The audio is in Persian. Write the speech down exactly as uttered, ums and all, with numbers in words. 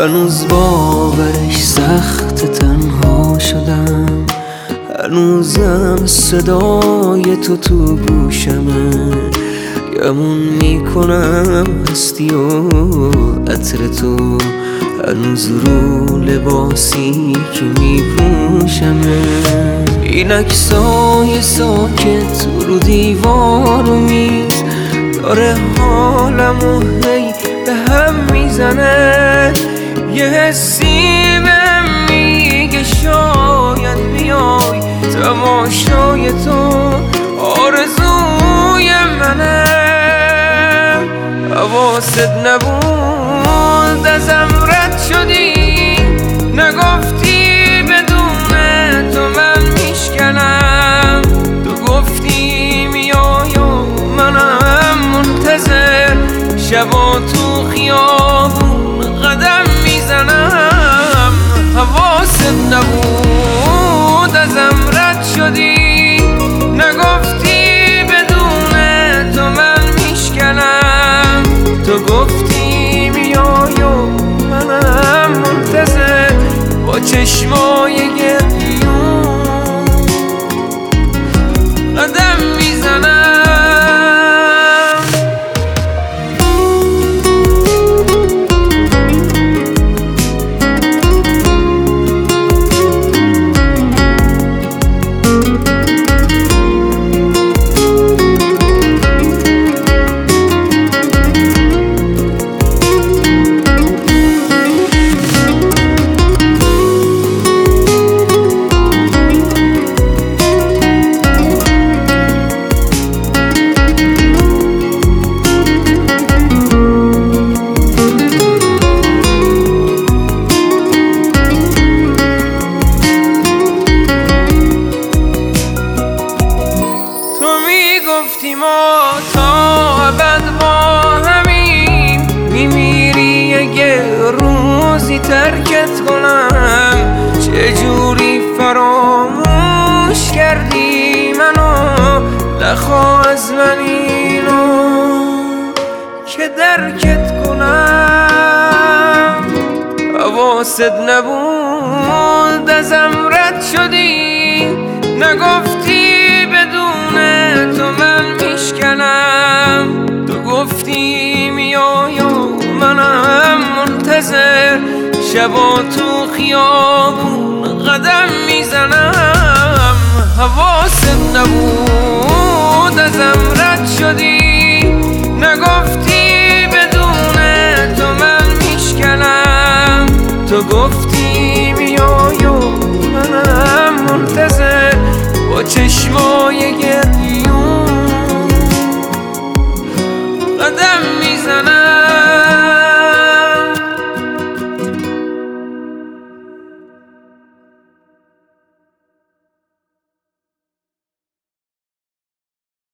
هنوز باورش سخت تنها شدم، هنوزم صدای تو تو گوشمه، گمون میکنم هستی و عطر تو هنوز رو لباسی که میپوشمه. این عکسای ساکت رو دیوار و میز داره حالمو هی به هم میزنه، یه حسی بهم میگه شاید بیای، تماشای تو آرزوی منه. حواست نبود ازم رد شدی، نگفتی بدون تو من میشکنم، تو گفتی میای و منم منتظر، شبا تو خیابون قدم میزنم. حواست نبود ازم رد شدی، نگفتی بدون تو من میشکنم، تو گفتی میای و منم منتظر، با چشمای گریون قدم میزنم. گفتی ما تا ابد با همیم، میمیری اگه روزی ترکت کنم، چجوری فراموش کردی منو، نخواه از من اینو که درکت کنم. حواست نبود ازم رد شدی، نگفتی بدون تو من میشکنم، تو گفتی میای و منم منتظر، شبا تو خیابون قدم میزنم. حواست نبود ازم رد شدی، نگفتی بدون تو من میشکنم، تو گفتی میای و منم منتظر، با چشمات